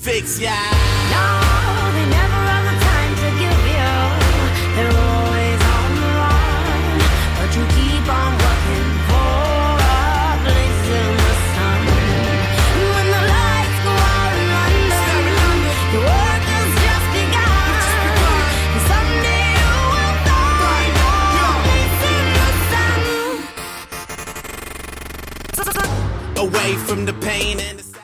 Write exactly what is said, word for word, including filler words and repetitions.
fix ya. No, they never have the time to give you. They're always on the run, but you keep on working for a place in the sun. When the lights go out in London, your work has just begun. And someday you will find your place in the sun. Away from the pain and the